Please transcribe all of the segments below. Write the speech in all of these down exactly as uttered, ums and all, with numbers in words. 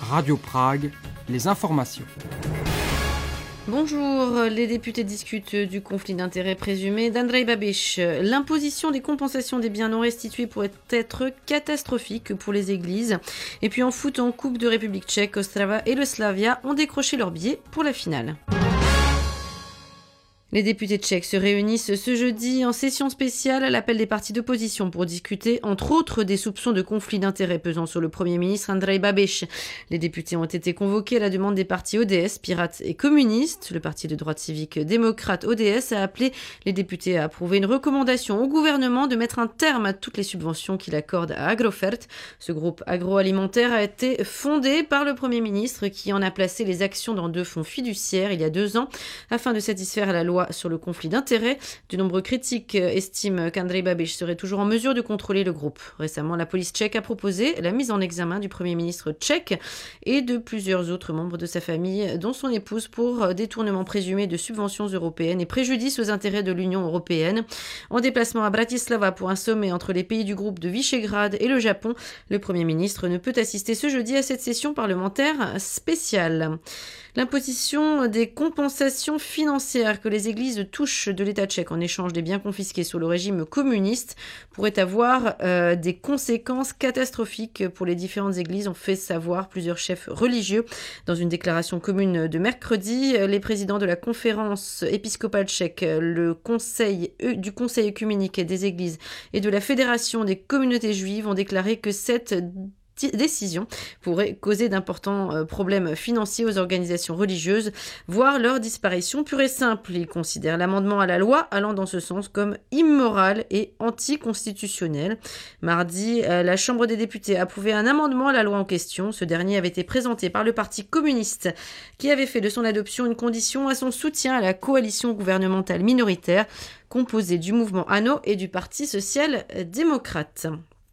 Radio Prague, les informations. Bonjour, les députés discutent du conflit d'intérêts présumé d'Andrej Babiš. L'imposition des compensations des biens non restitués pourrait être catastrophique pour les églises. Et puis en foot, en Coupe de République tchèque, Ostrava et le Slavia ont décroché leur billet pour la finale. Les députés tchèques se réunissent ce jeudi en session spéciale à l'appel des partis d'opposition pour discuter, entre autres, des soupçons de conflit d'intérêts pesant sur le Premier ministre Andrej Babiš. Les députés ont été convoqués à la demande des partis O D S, Pirates et communistes. Le parti de droite civique démocrate O D S a appelé les députés à approuver une recommandation au gouvernement de mettre un terme à toutes les subventions qu'il accorde à Agrofert. Ce groupe agroalimentaire a été fondé par le Premier ministre qui en a placé les actions dans deux fonds fiduciaires il y a deux ans afin de satisfaire à la loi sur le conflit d'intérêts. De nombreux critiques estiment qu'Andrej Babiš serait toujours en mesure de contrôler le groupe. Récemment, la police tchèque a proposé la mise en examen du Premier ministre tchèque et de plusieurs autres membres de sa famille, dont son épouse, pour détournement présumé de subventions européennes et préjudice aux intérêts de l'Union européenne. En déplacement à Bratislava pour un sommet entre les pays du groupe de Visegrad et le Japon, le Premier ministre ne peut assister ce jeudi à cette session parlementaire spéciale. L'imposition des compensations financières que les églises touchent de l'État tchèque en échange des biens confisqués sous le régime communiste pourrait avoir euh, des conséquences catastrophiques pour les différentes églises, ont fait savoir plusieurs chefs religieux. Dans une déclaration commune de mercredi, les présidents de la conférence épiscopale tchèque, le conseil, du conseil œcuménique des églises et de la fédération des communautés juives ont déclaré que cette décision pourrait causer d'importants problèmes financiers aux organisations religieuses, voire leur disparition pure et simple. Ils considèrent l'amendement à la loi allant dans ce sens comme immoral et anticonstitutionnel. Mardi, la Chambre des députés a approuvé un amendement à la loi en question. Ce dernier avait été présenté par le Parti communiste qui avait fait de son adoption une condition à son soutien à la coalition gouvernementale minoritaire composée du mouvement ANO et du Parti social-démocrate.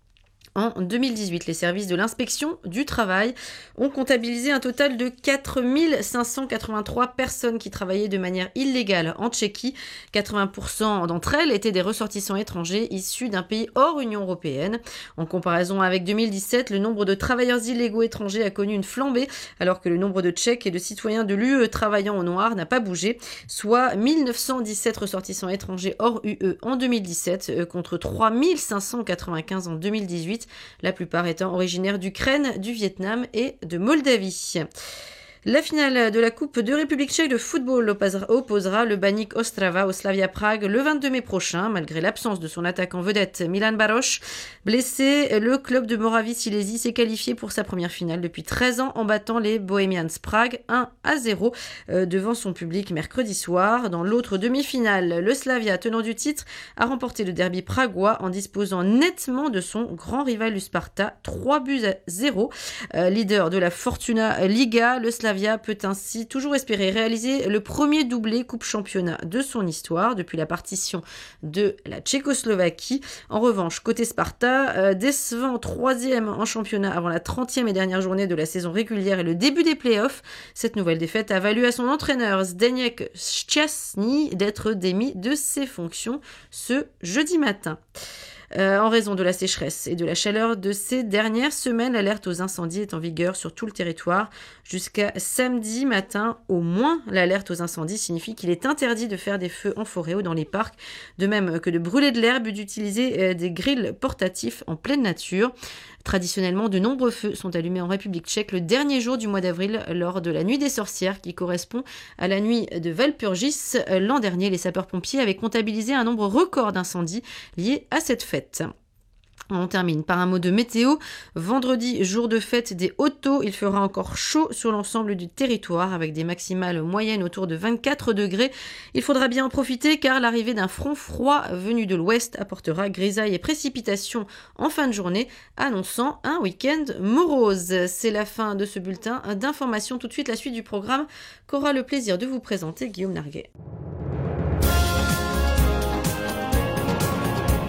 En deux mille dix-huit, les services de l'inspection du travail ont comptabilisé un total de quatre mille cinq cent quatre-vingt-trois personnes qui travaillaient de manière illégale en Tchéquie. quatre-vingts pour cent d'entre elles étaient des ressortissants étrangers issus d'un pays hors Union européenne. En comparaison avec deux mille dix-sept, le nombre de travailleurs illégaux étrangers a connu une flambée, alors que le nombre de Tchèques et de citoyens de l'U E travaillant au noir n'a pas bougé, soit mille neuf cent dix-sept ressortissants étrangers hors U E en deux mille dix-sept contre trois mille cinq cent quatre-vingt-quinze en deux mille dix-huit. La plupart étant originaires d'Ukraine, du Vietnam et de Moldavie. La finale de la Coupe de République tchèque de football opposera le Baník Ostrava au Slavia Prague le vingt-deux mai prochain. Malgré l'absence de son attaquant vedette Milan Baroš, blessé, le club de Moravie-Silésie s'est qualifié pour sa première finale depuis treize ans en battant les Bohemians Prague un à zéro euh, devant son public mercredi soir. Dans l'autre demi-finale, le Slavia, tenant du titre, a remporté le derby pragois en disposant nettement de son grand rival du Sparta, trois buts à zéro. Euh, leader de la Fortuna Liga, le Slavia peut ainsi toujours espérer réaliser le premier doublé Coupe Championnat de son histoire depuis la partition de la Tchécoslovaquie. En revanche, côté Sparta, euh, décevant troisième en championnat avant la trentième et dernière journée de la saison régulière et le début des playoffs, cette nouvelle défaite a valu à son entraîneur Zdeněk Šťastný d'être démis de ses fonctions ce jeudi matin. Euh, en raison de la sécheresse et de la chaleur de ces dernières semaines, l'alerte aux incendies est en vigueur sur tout le territoire jusqu'à samedi matin au moins. L'alerte aux incendies signifie qu'il est interdit de faire des feux en forêt ou dans les parcs, de même que de brûler de l'herbe ou d'utiliser euh, des grilles portatifs en pleine nature. Traditionnellement, de nombreux feux sont allumés en République tchèque le dernier jour du mois d'avril lors de la nuit des sorcières qui correspond à la nuit de Valpurgis. L'an dernier, les sapeurs-pompiers avaient comptabilisé un nombre record d'incendies liés à cette fête. On termine par un mot de météo. Vendredi, jour de fête des Autos, il fera encore chaud sur l'ensemble du territoire avec des maximales moyennes autour de vingt-quatre degrés. Il faudra bien en profiter car l'arrivée d'un front froid venu de l'ouest apportera grisaille et précipitations en fin de journée, annonçant un week-end morose. C'est la fin de ce bulletin d'information. Tout de suite, la suite du programme qu'aura le plaisir de vous présenter Guillaume Narguet.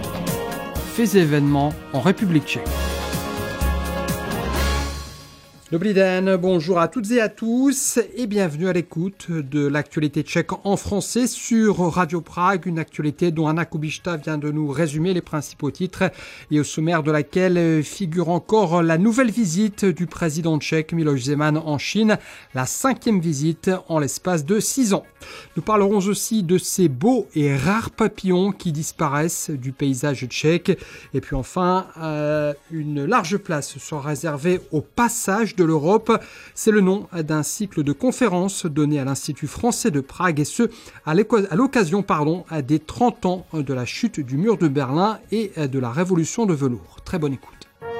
Faits et événements en République tchèque. Dobrý den, bonjour à toutes et à tous et bienvenue à l'écoute de l'actualité tchèque en français sur Radio Prague, une actualité dont Anna Kubišta vient de nous résumer les principaux titres et au sommaire de laquelle figure encore la nouvelle visite du président tchèque Miloš Zeman en Chine, la cinquième visite en l'espace de six ans. Nous parlerons aussi de ces beaux et rares papillons qui disparaissent du paysage tchèque et puis enfin euh, une large place sera réservée au passage de l'Europe. C'est le nom d'un cycle de conférences donné à l'Institut français de Prague et ce, à l'occasion pardon, des trente ans de la chute du mur de Berlin et de la révolution de velours. Très bonne écoute.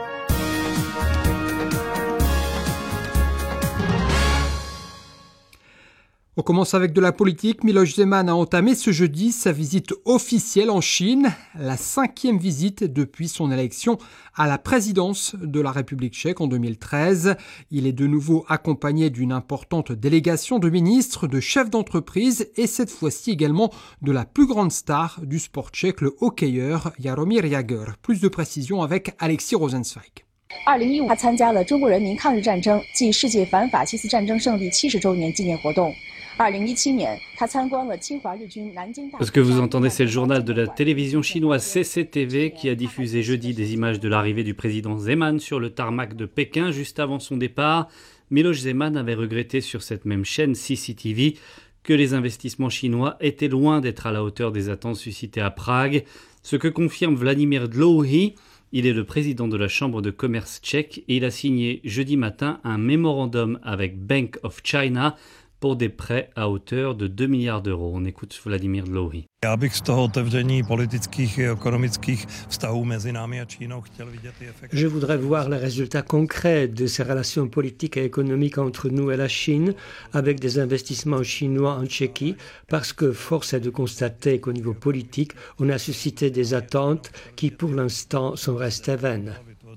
On commence avec de la politique. Miloš Zeman a entamé ce jeudi sa visite officielle en Chine, la cinquième visite depuis son élection à la présidence de la République tchèque en deux mille treize. Il est de nouveau accompagné d'une importante délégation de ministres, de chefs d'entreprise et cette fois-ci également de la plus grande star du sport tchèque, le hockeyeur Jaromír Jágr. Plus de précisions avec Alexis Rosenzweig. 二零一五他参加了中国人民抗日战争暨世界反法西斯战争胜利七十周年纪念活动。 Ce que vous entendez, c'est le journal de la télévision chinoise C C T V qui a diffusé jeudi des images de l'arrivée du président Zeman sur le tarmac de Pékin juste avant son départ. Miloš Zeman avait regretté sur cette même chaîne C C T V que les investissements chinois étaient loin d'être à la hauteur des attentes suscitées à Prague, ce que confirme Vladimír Dlouhý. Il est le président de la Chambre de commerce tchèque et il a signé jeudi matin un mémorandum avec Bank of China pour des prêts à hauteur de deux milliards d'euros. On écoute Vladimír Dlouhý. Je voudrais voir les résultats concrets de ces relations politiques et économiques entre nous et la Chine, avec des investissements chinois en Tchéquie, parce que force est de constater qu'au niveau politique, on a suscité des attentes qui, pour l'instant, sont restées vaines.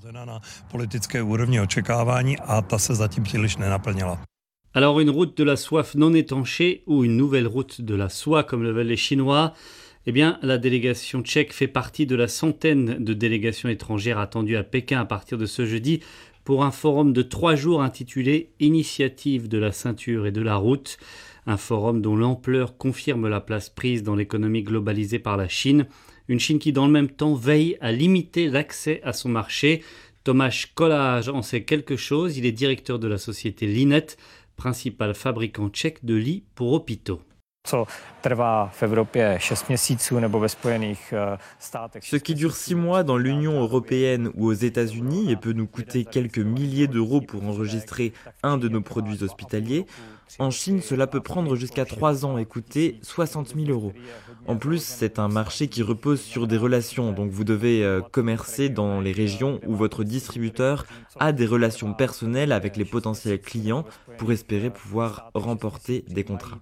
Alors une route de la soif non étanchée ou une nouvelle route de la soie comme le veulent les Chinois, eh bien la délégation tchèque fait partie de la centaine de délégations étrangères attendues à Pékin à partir de ce jeudi pour un forum de trois jours intitulé « Initiative de la ceinture et de la route », un forum dont l'ampleur confirme la place prise dans l'économie globalisée par la Chine, une Chine qui dans le même temps veille à limiter l'accès à son marché. Tomáš Kolář en sait quelque chose, il est directeur de la société Linet, principal fabricant tchèque de lits pour hôpitaux. Ce qui dure six mois dans l'Union européenne ou aux États-Unis et peut nous coûter quelques milliers d'euros pour enregistrer un de nos produits hospitaliers, en Chine, cela peut prendre jusqu'à trois ans et coûter soixante mille euros. En plus, c'est un marché qui repose sur des relations, donc vous devez euh, commercer dans les régions où votre distributeur a des relations personnelles avec les potentiels clients pour espérer pouvoir remporter des contrats.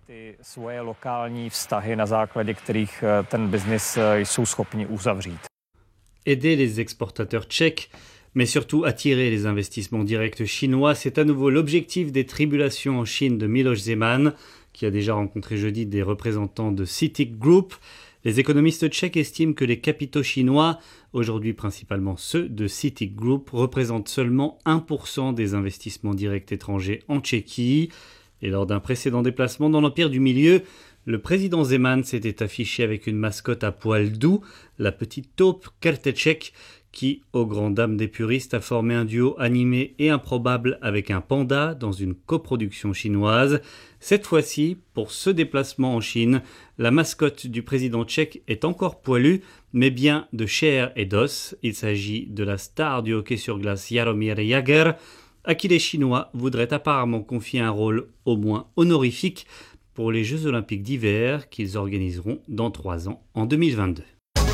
Aider les exportateurs tchèques, mais surtout attirer les investissements directs chinois, c'est à nouveau l'objectif des tribulations en Chine de Miloš Zeman, qui a déjà rencontré jeudi des représentants de CITIC Group. Les économistes tchèques estiment que les capitaux chinois, aujourd'hui principalement ceux de CITIC Group, représentent seulement un pour cent des investissements directs étrangers en Tchéquie. Et lors d'un précédent déplacement dans l'Empire du Milieu, le président Zeman s'était affiché avec une mascotte à poil doux, la petite taupe Krteček, qui, aux grandes dames des puristes, a formé un duo animé et improbable avec un panda dans une coproduction chinoise. Cette fois-ci, pour ce déplacement en Chine, la mascotte du président tchèque est encore poilue, mais bien de chair et d'os. Il s'agit de la star du hockey sur glace Jaromír Jágr, à qui les Chinois voudraient apparemment confier un rôle au moins honorifique pour les Jeux Olympiques d'hiver qu'ils organiseront dans trois ans, en deux mille vingt-deux.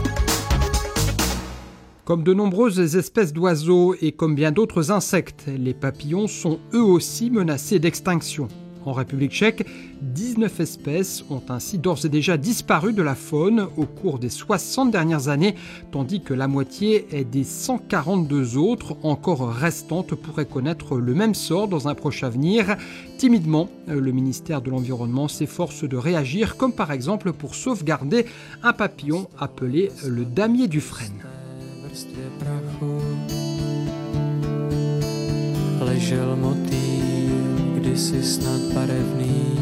Comme de nombreuses espèces d'oiseaux et comme bien d'autres insectes, les papillons sont eux aussi menacés d'extinction. En République tchèque, dix-neuf espèces ont ainsi d'ores et déjà disparu de la faune au cours des soixante dernières années, tandis que la moitié des cent quarante-deux autres encore restantes pourraient connaître le même sort dans un proche avenir. Timidement, le ministère de l'Environnement s'efforce de réagir, comme par exemple pour sauvegarder un papillon appelé le damier du frêne. ležel motýl, kdysi snad barevný.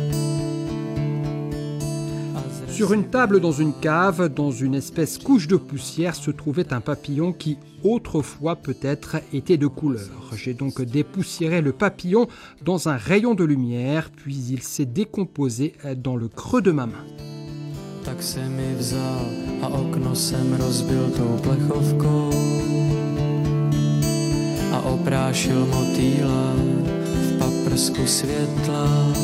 Sur une table dans une cave, dans une espèce couche de poussière, se trouvait un papillon qui, autrefois peut-être, était de couleur. J'ai donc dépoussiéré le papillon dans un rayon de lumière, puis il s'est décomposé dans le creux de ma main. Tak se mi vzal a okno jsem rozbil tou plechovkou a oprášil motýla v paprsku světla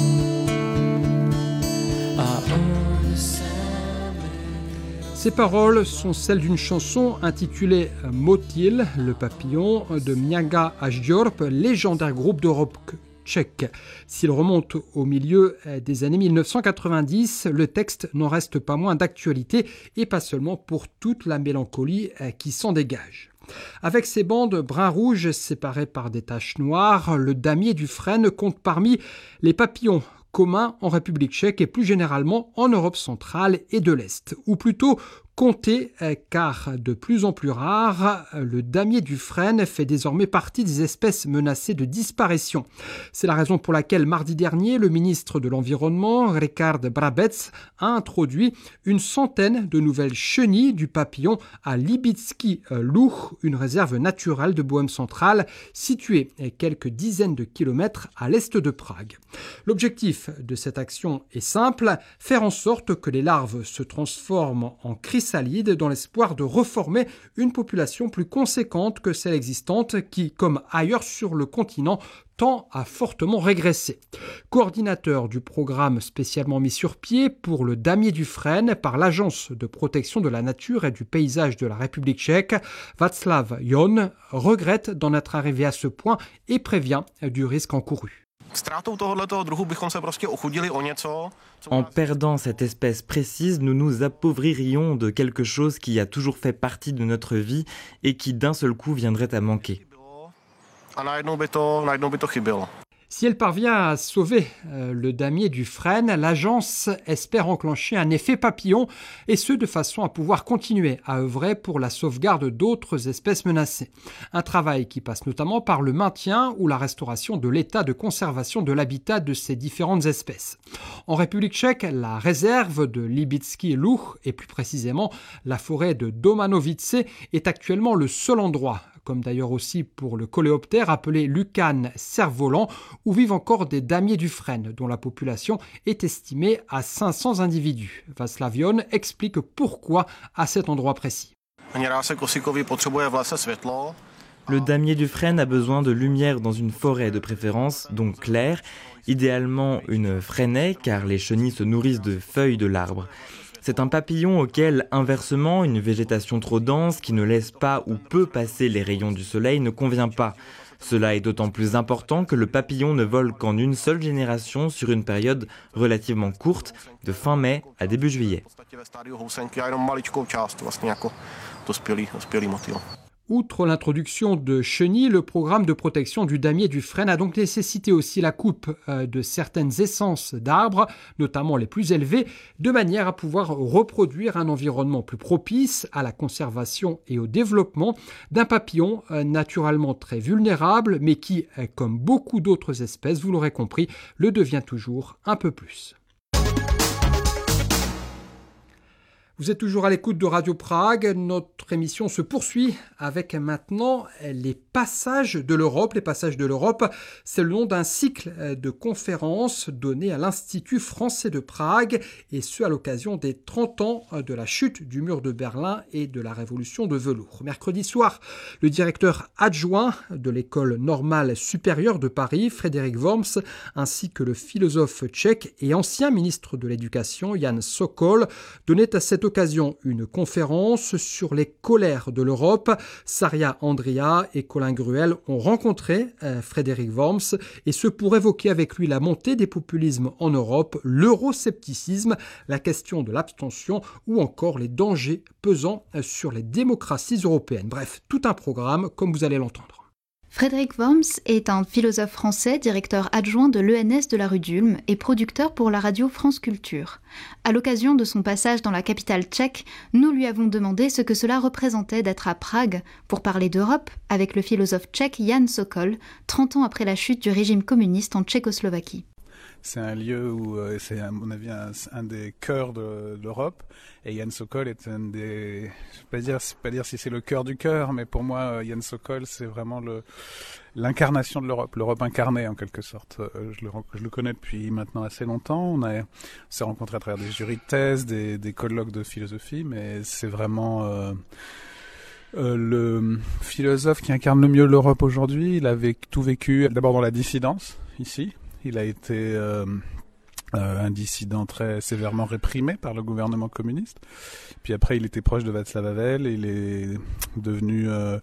a on se... Ces paroles sont celles d'une chanson intitulée Motyl, le papillon, de Miaga Așdjorp, légendaire groupe de rock tchèque. S'il remonte au milieu des années mille neuf cent quatre-vingt-dix, le texte n'en reste pas moins d'actualité, et pas seulement pour toute la mélancolie qui s'en dégage. Avec ses bandes brun-rouge séparées par des taches noires, le damier du frêne compte parmi les papillons communs en République tchèque et plus généralement en Europe centrale et de l'Est, ou plutôt compté, car de plus en plus rare, le damier du frêne fait désormais partie des espèces menacées de disparition. C'est la raison pour laquelle mardi dernier, le ministre de l'Environnement, Richard Brabec, a introduit une centaine de nouvelles chenilles du papillon à Libicki Luh, une réserve naturelle de Bohême centrale située quelques dizaines de kilomètres à l'est de Prague. L'objectif de cette action est simple, faire en sorte que les larves se transforment en chrysalides dans l'espoir de reformer une population plus conséquente que celle existante qui, comme ailleurs sur le continent, tend à fortement régresser. Coordinateur du programme spécialement mis sur pied pour le damier du frêne par l'Agence de protection de la nature et du paysage de la République tchèque, Václav Jon regrette d'en être arrivé à ce point et prévient du risque encouru. En perdant cette espèce précise, nous nous appauvririons de quelque chose qui a toujours fait partie de notre vie et qui d'un seul coup viendrait à manquer. Si elle parvient à sauver euh, le damier du frêne, l'agence espère enclencher un effet papillon, et ce de façon à pouvoir continuer à œuvrer pour la sauvegarde d'autres espèces menacées. Un travail qui passe notamment par le maintien ou la restauration de l'état de conservation de l'habitat de ces différentes espèces. En République tchèque, la réserve de Libicki Luh, et plus précisément la forêt de Domanovice, est actuellement le seul endroit, comme d'ailleurs aussi pour le coléoptère appelé Lucan cerf-volant, où vivent encore des damiers du frêne, dont la population est estimée à cinq cents individus. Václav Jon explique pourquoi à cet endroit précis. Le damier du frêne a besoin de lumière dans une forêt de préférence, donc claire, idéalement une frênaie, car les chenilles se nourrissent de feuilles de l'arbre. C'est un papillon auquel, inversement, une végétation trop dense qui ne laisse pas ou peu passer les rayons du soleil ne convient pas. Cela est d'autant plus important que le papillon ne vole qu'en une seule génération sur une période relativement courte, de fin mai à début juillet. Outre l'introduction de chenilles, le programme de protection du damier du frêne a donc nécessité aussi la coupe de certaines essences d'arbres, notamment les plus élevées, de manière à pouvoir reproduire un environnement plus propice à la conservation et au développement d'un papillon naturellement très vulnérable, mais qui, comme beaucoup d'autres espèces, vous l'aurez compris, le devient toujours un peu plus. Vous êtes toujours à l'écoute de Radio Prague. Notre émission se poursuit avec maintenant les passages de l'Europe. Les passages de l'Europe, c'est le nom d'un cycle de conférences donné à l'Institut français de Prague, et ce à l'occasion des trente ans de la chute du mur de Berlin et de la révolution de velours. Mercredi soir, le directeur adjoint de l'école normale supérieure de Paris, Frédéric Worms, ainsi que le philosophe tchèque et ancien ministre de l'Éducation, Jan Sokol, donnaient à cette occasion une conférence sur les colères de l'Europe. Saria Andria et Colin Gruel ont rencontré euh, Frédéric Worms, et ce pour évoquer avec lui la montée des populismes en Europe, l'euroscepticisme, la question de l'abstention ou encore les dangers pesant sur les démocraties européennes. Bref, tout un programme comme vous allez l'entendre. Frédéric Worms est un philosophe français, directeur adjoint de l'E N S de la rue d'Ulm et producteur pour la radio France Culture. À l'occasion de son passage dans la capitale tchèque, nous lui avons demandé ce que cela représentait d'être à Prague pour parler d'Europe avec le philosophe tchèque Jan Sokol, trente ans après la chute du régime communiste en Tchécoslovaquie. C'est un lieu où euh, c'est à mon avis un, un des cœurs de, de l'Europe, et Jan Sokol est un des, je ne vais pas dire, pas dire si c'est le cœur du cœur, mais pour moi Jan Sokol c'est vraiment le, l'incarnation de l'Europe, l'Europe incarnée en quelque sorte. Je le, je le connais depuis maintenant assez longtemps, on, a, on s'est rencontrés à travers des jurys de thèse, des, des colloques de philosophie, mais c'est vraiment... Euh, Euh, le philosophe qui incarne le mieux l'Europe aujourd'hui. Il a vécu, tout vécu d'abord dans la dissidence, ici. Il a été euh, euh, un dissident très sévèrement réprimé par le gouvernement communiste. Puis après, il était proche de Václav Havel. Il est devenu euh,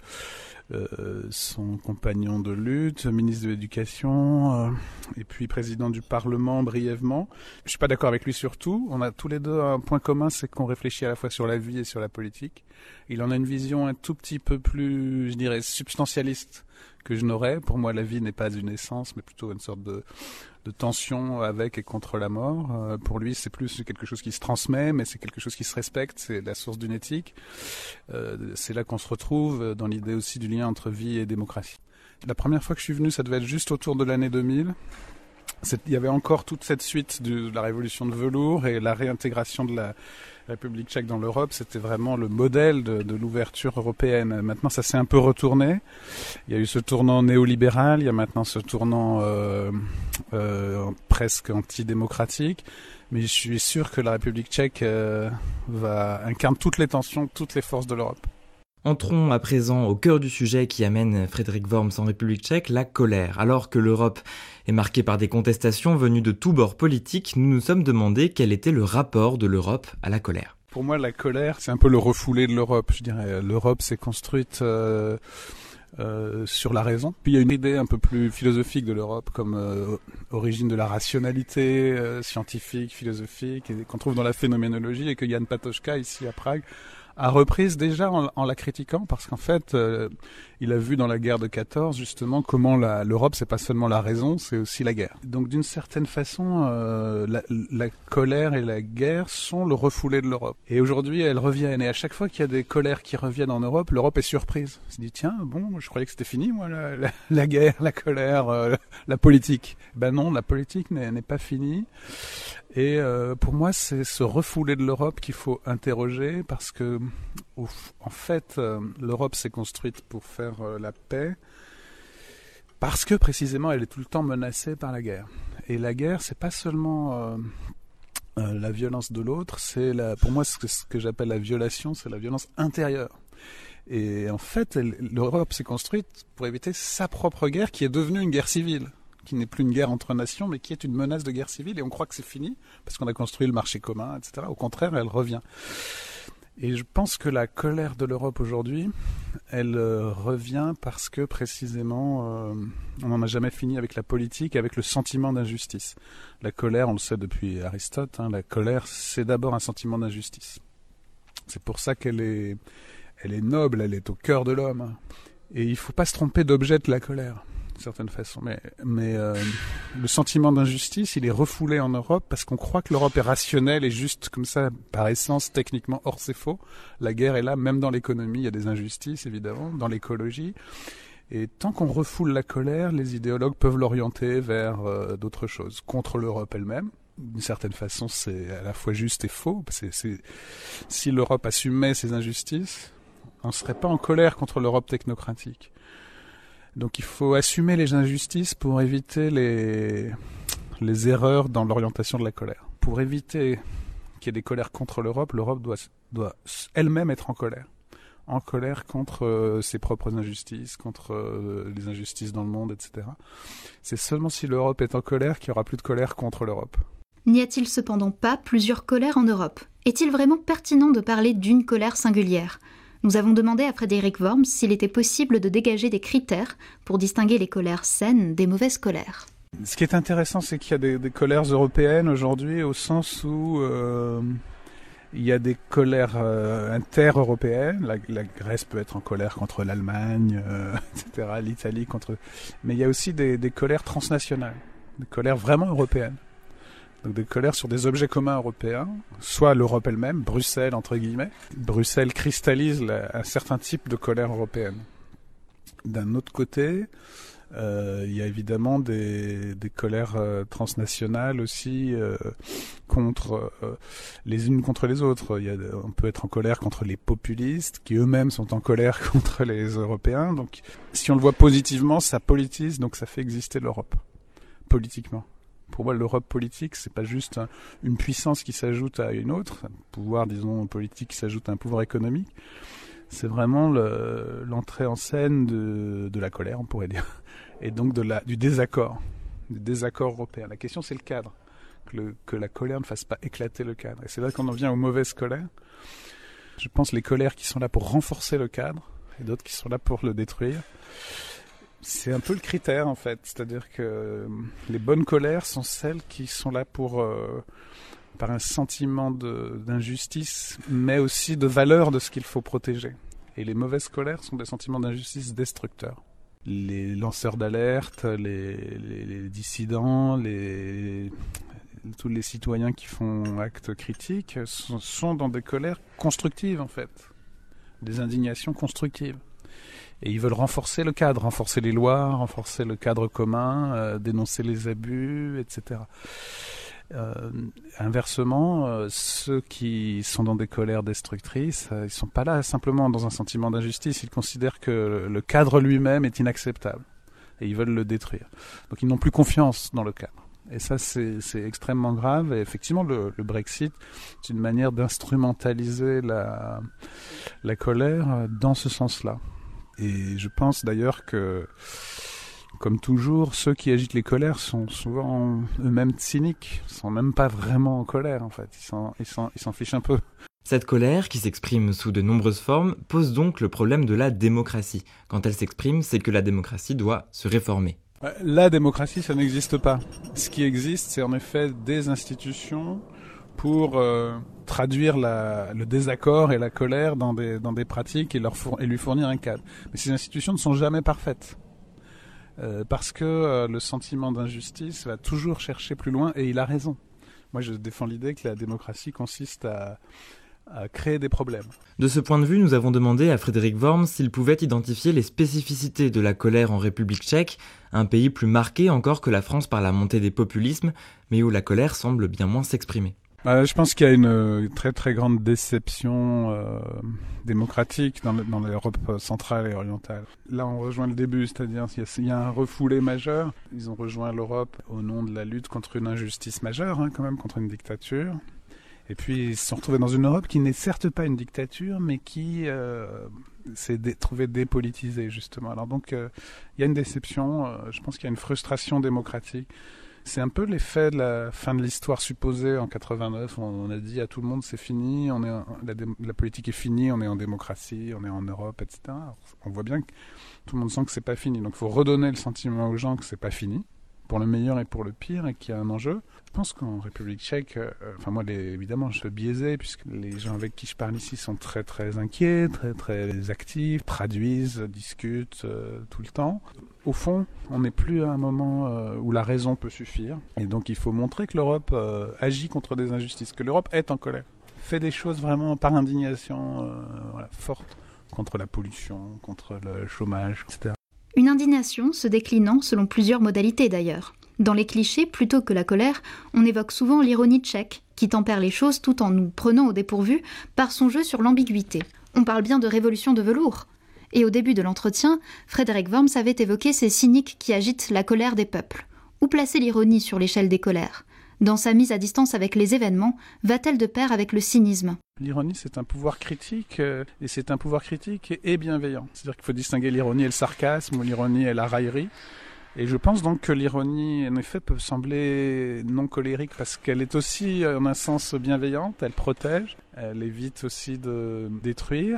euh, son compagnon de lutte, ministre de l'Éducation, euh, et puis président du Parlement brièvement. Je suis pas d'accord avec lui sur tout. On a tous les deux un point commun, c'est qu'on réfléchit à la fois sur la vie et sur la politique. Il en a une vision un tout petit peu plus, je dirais, substantialiste que je n'aurais. Pour moi, la vie n'est pas une essence, mais plutôt une sorte de, de tension avec et contre la mort. Euh, pour lui, c'est plus quelque chose qui se transmet, mais c'est quelque chose qui se respecte. C'est la source d'une éthique. Euh, c'est là qu'on se retrouve dans l'idée aussi du lien entre vie et démocratie. La première fois que je suis venu, ça devait être juste autour de l'année deux mille. C'est, il y avait encore toute cette suite de, de la révolution de velours et la réintégration de la République tchèque dans l'Europe, c'était vraiment le modèle de, de l'ouverture européenne. Maintenant, ça s'est un peu retourné. Il y a eu ce tournant néolibéral, il y a maintenant ce tournant euh, euh, presque antidémocratique. Mais je suis sûr que la République tchèque euh, va incarne toutes les tensions, toutes les forces de l'Europe. Entrons à présent au cœur du sujet qui amène Frédéric Worms en République tchèque, la colère. Alors que l'Europe est marquée par des contestations venues de tous bords politiques, nous nous sommes demandé quel était le rapport de l'Europe à la colère. Pour moi, la colère, c'est un peu le refoulé de l'Europe, je dirais. L'Europe s'est construite euh, euh, sur la raison. Puis il y a une idée un peu plus philosophique de l'Europe comme euh, origine de la rationalité euh, scientifique, philosophique, et qu'on trouve dans la phénoménologie, et que Jan Patočka, ici à Prague, a reprise déjà en, en la critiquant, parce qu'en fait, euh, il a vu dans la guerre de quatorze justement comment la, l'Europe, c'est pas seulement la raison, c'est aussi la guerre. Donc d'une certaine façon, euh, la, la colère et la guerre sont le refoulé de l'Europe. Et aujourd'hui, elles reviennent. Et à chaque fois qu'il y a des colères qui reviennent en Europe, l'Europe est surprise. Elle se dit, tiens, bon, je croyais que c'était fini, moi, la, la, la guerre, la colère, euh, la politique. Ben non, la politique n'est, n'est pas finie. Et euh, pour moi, c'est ce refoulé de l'Europe qu'il faut interroger, parce que, au, en fait, euh, l'Europe s'est construite pour faire euh, la paix, parce que précisément, elle est tout le temps menacée par la guerre. Et la guerre, c'est pas seulement euh, euh, la violence de l'autre, c'est la, pour moi, ce que, ce que j'appelle la violation, c'est la violence intérieure. Et en fait, elle, l'Europe s'est construite pour éviter sa propre guerre, qui est devenue une guerre civile, qui n'est plus une guerre entre nations, mais qui est une menace de guerre civile, et on croit que c'est fini, parce qu'on a construit le marché commun, et cetera. Au contraire, elle revient. Et je pense que la colère de l'Europe aujourd'hui, elle euh, revient parce que, précisément, euh, on n'en a jamais fini avec la politique, avec le sentiment d'injustice. La colère, on le sait depuis Aristote, hein, la colère, c'est d'abord un sentiment d'injustice. C'est pour ça qu'elle est, elle est noble, elle est au cœur de l'homme. Et il ne faut pas se tromper d'objet de la colère, d'une certaine façon. Mais, mais euh, le sentiment d'injustice, il est refoulé en Europe parce qu'on croit que l'Europe est rationnelle et juste comme ça, par essence, techniquement. Or, c'est faux. La guerre est là, même dans l'économie, il y a des injustices, évidemment, dans l'écologie. Et tant qu'on refoule la colère, les idéologues peuvent l'orienter vers euh, d'autres choses, contre l'Europe elle-même. D'une certaine façon, c'est à la fois juste et faux. C'est, c'est... Si l'Europe assumait ses injustices, on ne serait pas en colère contre l'Europe technocratique. Donc il faut assumer les injustices pour éviter les, les erreurs dans l'orientation de la colère. Pour éviter qu'il y ait des colères contre l'Europe, l'Europe doit, doit elle-même être en colère. En colère contre euh, ses propres injustices, contre euh, les injustices dans le monde, et cetera. C'est seulement si l'Europe est en colère qu'il n'y aura plus de colère contre l'Europe. N'y a-t-il cependant pas plusieurs colères en Europe ? Est-il vraiment pertinent de parler d'une colère singulière ? Nous avons demandé à Frédéric Worms s'il était possible de dégager des critères pour distinguer les colères saines des mauvaises colères. Ce qui est intéressant, c'est qu'il y a des, des colères européennes aujourd'hui, au sens où euh, Il y a des colères euh, inter-européennes. La, la Grèce peut être en colère contre l'Allemagne, euh, et cetera. L'Italie contre... Mais il y a aussi des, des colères transnationales, des colères vraiment européennes. Donc des colères sur des objets communs européens, soit l'Europe elle-même, Bruxelles entre guillemets. Bruxelles cristallise la, un certain type de colère européenne. D'un autre côté, euh, il y a évidemment des, des colères euh, transnationales aussi euh, contre euh, les unes contre les autres. Il y a, on peut être en colère contre les populistes qui eux-mêmes sont en colère contre les Européens. Donc, si on le voit positivement, ça politise, donc ça fait exister l'Europe politiquement. Pour moi, l'Europe politique, c'est pas juste un, une puissance qui s'ajoute à une autre, un pouvoir, disons, politique qui s'ajoute à un pouvoir économique. C'est vraiment le, l'entrée en scène de, de la colère, on pourrait dire, et donc de la, du désaccord, du désaccord européen. La question, c'est le cadre, que, le, que la colère ne fasse pas éclater le cadre. Et c'est là qu'on en vient aux mauvaises colères. Je pense les colères qui sont là pour renforcer le cadre, et d'autres qui sont là pour le détruire. C'est un peu le critère, en fait. C'est-à-dire que les bonnes colères sont celles qui sont là pour, euh, par un sentiment de, d'injustice, mais aussi de valeur de ce qu'il faut protéger. Et les mauvaises colères sont des sentiments d'injustice destructeurs. Les lanceurs d'alerte, les, les, les dissidents, les, tous les citoyens qui font actes critiques sont, sont dans des colères constructives, en fait. Des indignations constructives. Et ils veulent renforcer le cadre, renforcer les lois, renforcer le cadre commun, euh, dénoncer les abus, et cetera. Euh, inversement, euh, ceux qui sont dans des colères destructrices, euh, ils ne sont pas là simplement dans un sentiment d'injustice, ils considèrent que le cadre lui-même est inacceptable et ils veulent le détruire. Donc ils n'ont plus confiance dans le cadre. Et ça, c'est, c'est extrêmement grave. Et effectivement, le, le Brexit, c'est une manière d'instrumentaliser la, la colère dans ce sens-là. Et je pense d'ailleurs que, comme toujours, ceux qui agitent les colères sont souvent eux-mêmes cyniques, ils sont même pas vraiment en colère en fait, ils s'en, ils s'en, ils s'en fichent un peu. Cette colère, qui s'exprime sous de nombreuses formes, pose donc le problème de la démocratie. Quand elle s'exprime, c'est que la démocratie doit se réformer. La démocratie, ça n'existe pas. Ce qui existe, c'est en effet des institutions pour euh, traduire la, le désaccord et la colère dans des, dans des pratiques et, leur four, et lui fournir un cadre. Mais ces institutions ne sont jamais parfaites. Euh, parce que euh, le sentiment d'injustice va toujours chercher plus loin, et il a raison. Moi, je défends l'idée que la démocratie consiste à, à créer des problèmes. De ce point de vue, nous avons demandé à Frédéric Worms s'il pouvait identifier les spécificités de la colère en République tchèque, un pays plus marqué encore que la France par la montée des populismes, mais où la colère semble bien moins s'exprimer. Euh, je pense qu'il y a une, une très très grande déception euh, démocratique dans, le, dans l'Europe centrale et orientale. Là, on rejoint le début, c'est-à-dire qu'il y a, il y a un refoulé majeur. Ils ont rejoint l'Europe au nom de la lutte contre une injustice majeure, hein, quand même, contre une dictature. Et puis, ils se sont retrouvés dans une Europe qui n'est certes pas une dictature, mais qui euh, s'est dé- trouvée dépolitisée, justement. Alors donc, euh, il y a une déception, euh, je pense qu'il y a une frustration démocratique. C'est un peu l'effet de la fin de l'histoire supposée en quatre-vingt-neuf. On a dit à tout le monde c'est fini, on est en, la, dé, la politique est finie, on est en démocratie, on est en Europe, et cetera. Alors, on voit bien que tout le monde sent que c'est pas fini. Donc il faut redonner le sentiment aux gens que c'est pas fini, pour le meilleur et pour le pire, et qu'il y a un enjeu. Je pense qu'en République tchèque, euh, enfin moi les, évidemment je suis biaisé puisque les gens avec qui je parle ici sont très très inquiets, très très actifs, traduisent, discutent euh, tout le temps. Au fond, on n'est plus à un moment euh, où la raison peut suffire, et donc il faut montrer que l'Europe euh, agit contre des injustices, que l'Europe est en colère, fait des choses vraiment par indignation euh, voilà, forte contre la pollution, contre le chômage, et cetera. Une indignation se déclinant selon plusieurs modalités d'ailleurs. Dans les clichés, plutôt que la colère, on évoque souvent l'ironie tchèque, qui tempère les choses tout en nous prenant au dépourvu par son jeu sur l'ambiguïté. On parle bien de révolution de velours. Et au début de l'entretien, Frédéric Worms avait évoqué ces cyniques qui agitent la colère des peuples. Où placer l'ironie sur l'échelle des colères ? Dans sa mise à distance avec les événements, va-t-elle de pair avec le cynisme ? L'ironie, c'est un pouvoir critique, euh, et c'est un pouvoir critique et bienveillant. C'est-à-dire qu'il faut distinguer l'ironie et le sarcasme, ou l'ironie et la raillerie. Et je pense donc que l'ironie, en effet, peut sembler non colérique, parce qu'elle est aussi, en un sens, bienveillante, elle protège, elle évite aussi de détruire,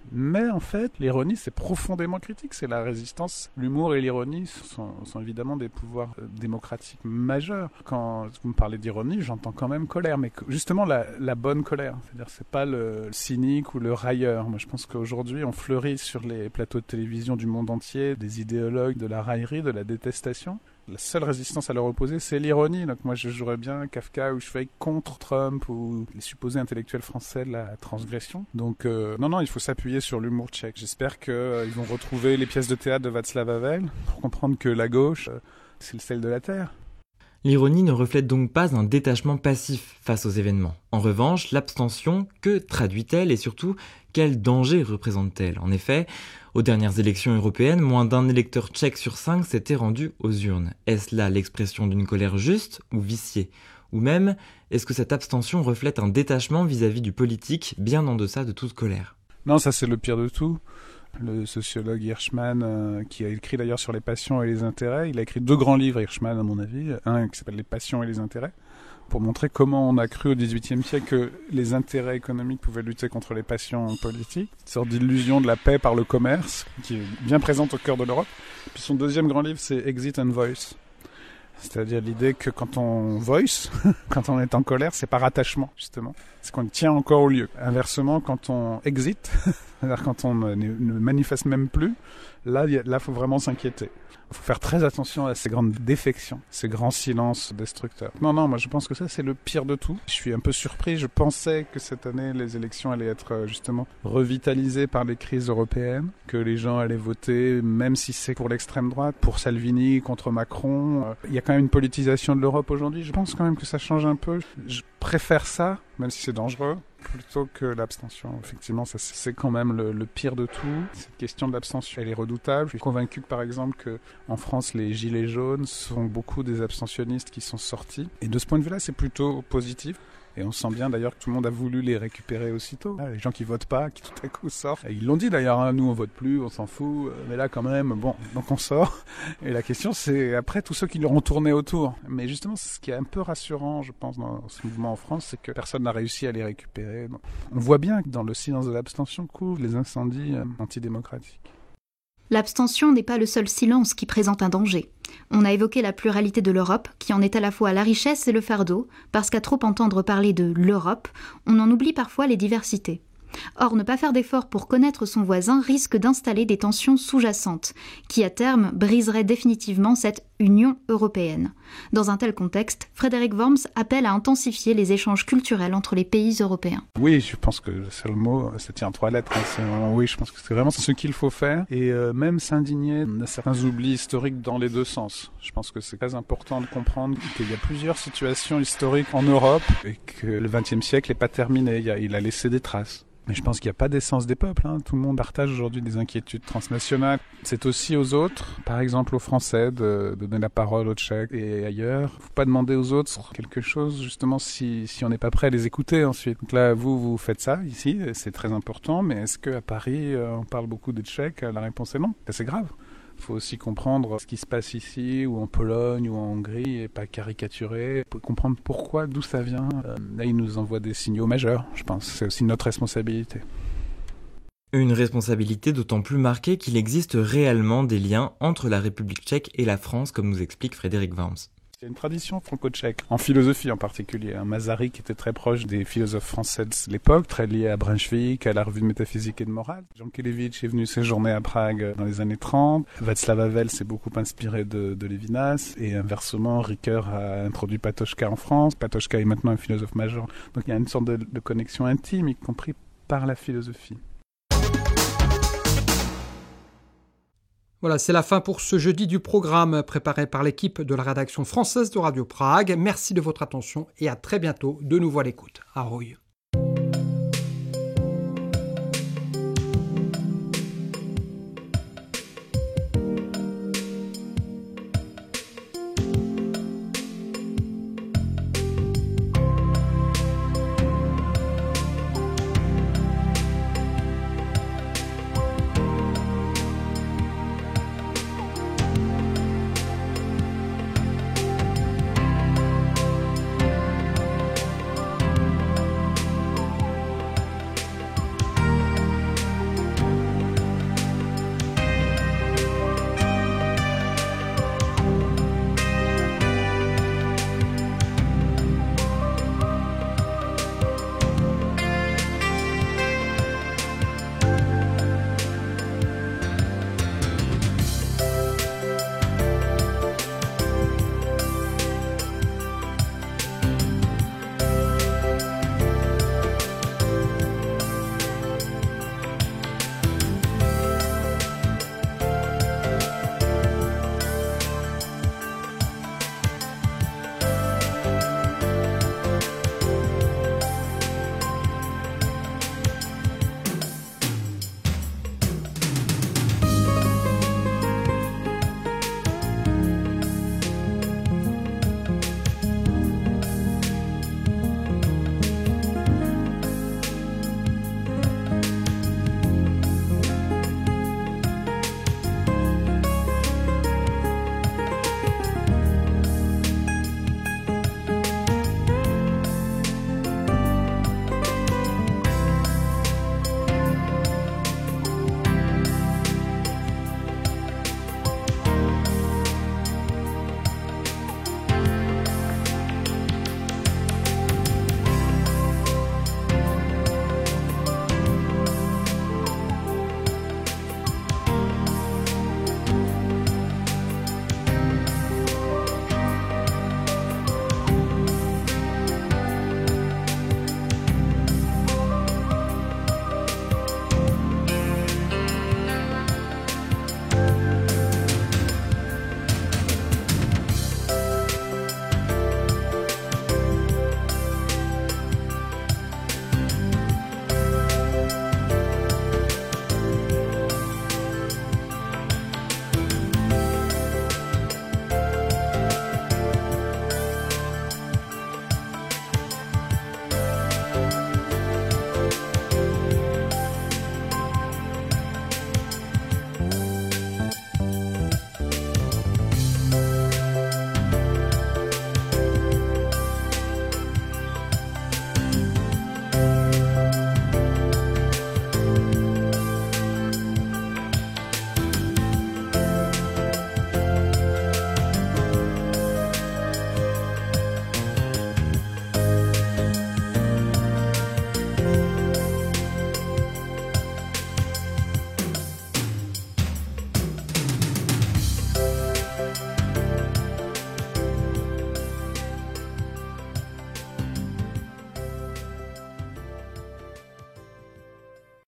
Mais en fait, l'ironie, c'est profondément critique. C'est la résistance. L'humour et l'ironie sont, sont évidemment des pouvoirs euh, démocratiques majeurs. Quand vous me parlez d'ironie, j'entends quand même colère, mais justement la, la bonne colère. C'est-à-dire, c'est pas le cynique ou le railleur. Moi, je pense qu'aujourd'hui, on fleurit sur les plateaux de télévision du monde entier des idéologues de la raillerie, de la détestation. La seule résistance à leur opposer, c'est l'ironie. Donc moi, je jouerais bien Kafka ou Zweig contre Trump ou les supposés intellectuels français de la transgression. Donc euh, non, non, il faut s'appuyer sur l'humour tchèque. J'espère qu'ils euh, vont retrouver les pièces de théâtre de Václav Havel pour comprendre que la gauche, euh, c'est le sel de la terre. L'ironie ne reflète donc pas un détachement passif face aux événements. En revanche, l'abstention, que traduit-elle et surtout, quel danger représente-t-elle ? En effet, aux dernières élections européennes, moins d'un électeur tchèque sur cinq s'était rendu aux urnes. Est-ce là l'expression d'une colère juste ou viciée ? Ou même, est-ce que cette abstention reflète un détachement vis-à-vis du politique bien en deçà de toute colère ? Non, ça c'est le pire de tout. Le sociologue Hirschman, euh, qui a écrit d'ailleurs sur les passions et les intérêts, il a écrit deux grands livres, Hirschman à mon avis, un qui s'appelle Les passions et les intérêts, pour montrer comment on a cru au dix-huitième siècle que les intérêts économiques pouvaient lutter contre les passions politiques. Une sorte d'illusion de la paix par le commerce, qui est bien présente au cœur de l'Europe. Puis son deuxième grand livre, c'est Exit and Voice. C'est-à-dire l'idée que quand on voice, quand on est en colère, c'est par attachement, justement. C'est qu'on tient encore au lieu. Inversement, quand on exit, c'est-à-dire quand on ne, ne manifeste même plus, là, il là, faut vraiment s'inquiéter. Il faut faire très attention à ces grandes défections, ces grands silences destructeurs. Non, non, moi je pense que ça c'est le pire de tout. Je suis un peu surpris, je pensais que cette année les élections allaient être justement revitalisées par les crises européennes, que les gens allaient voter, même si c'est pour l'extrême droite, pour Salvini contre Macron. Il y a quand même une politisation de l'Europe aujourd'hui, je pense quand même que ça change un peu. Je préfère ça, même si c'est dangereux, plutôt que l'abstention. Effectivement, ça, c'est quand même le, le pire de tout. Cette question de l'abstention, elle est redoutable. Je suis convaincu que, par exemple, que en France, les gilets jaunes sont beaucoup des abstentionnistes qui sont sortis. Et de ce point de vue-là, c'est plutôt positif. Et on sent bien d'ailleurs que tout le monde a voulu les récupérer aussitôt. Les gens qui votent pas, qui tout à coup sortent. Et ils l'ont dit d'ailleurs, hein, nous on vote plus, on s'en fout. Mais là quand même, bon, donc on sort. Et la question c'est après tous ceux qui leur ont tourné autour. Mais justement, ce qui est un peu rassurant, je pense, dans ce mouvement en France, c'est que personne n'a réussi à les récupérer. Donc, on voit bien que dans le silence de l'abstention couvent les incendies euh, antidémocratiques. L'abstention n'est pas le seul silence qui présente un danger. On a évoqué la pluralité de l'Europe, qui en est à la fois la richesse et le fardeau, parce qu'à trop entendre parler de l'Europe, on en oublie parfois les diversités. Or, ne pas faire d'efforts pour connaître son voisin risque d'installer des tensions sous-jacentes, qui à terme briseraient définitivement cette Union européenne. Dans un tel contexte, Frédéric Worms appelle à intensifier les échanges culturels entre les pays européens. Oui, je pense que c'est le mot, ça tient en trois lettres. Hein, c'est vraiment, oui, je pense que c'est vraiment ce qu'il faut faire. Et euh, même s'indigner de certains oublis historiques dans les deux sens. Je pense que c'est très important de comprendre qu'il y a plusieurs situations historiques en Europe et que le vingtième siècle n'est pas terminé. Il a, il a laissé des traces. Mais je pense qu'il n'y a pas d'essence des peuples. Hein. Tout le monde partage aujourd'hui des inquiétudes transnationales. C'est aussi aux autres, par exemple aux Français, de, de donner la parole aux Tchèques et ailleurs. Il ne faut pas demander aux autres quelque chose, justement, si, si on n'est pas prêt à les écouter ensuite. Donc là, vous, vous faites ça ici, c'est très important. Mais est-ce qu'à Paris, on parle beaucoup des Tchèques ? La réponse est non. C'est grave. Il faut aussi comprendre ce qui se passe ici, ou en Pologne, ou en Hongrie, et pas caricaturer. Il faut comprendre pourquoi, d'où ça vient. Euh, là, il nous envoie des signaux majeurs, je pense. C'est aussi notre responsabilité. Une responsabilité d'autant plus marquée qu'il existe réellement des liens entre la République tchèque et la France, comme nous explique Frédéric Worms. Il y a une tradition franco-tchèque, en philosophie en particulier. Un Masaryk était très proche des philosophes français de l'époque, très lié à Brunswick, à la revue de métaphysique et de morale. Jankélévitch est venu séjourner à Prague dans les années trente. Václav Havel s'est beaucoup inspiré de, de Lévinas. Et inversement, Ricoeur a introduit Patočka en France. Patočka est maintenant un philosophe majeur. Donc il y a une sorte de, de connexion intime, y compris par la philosophie. Voilà, c'est la fin pour ce jeudi du programme préparé par l'équipe de la rédaction française de Radio Prague. Merci de votre attention et à très bientôt de nouveau à l'écoute. Ahoj.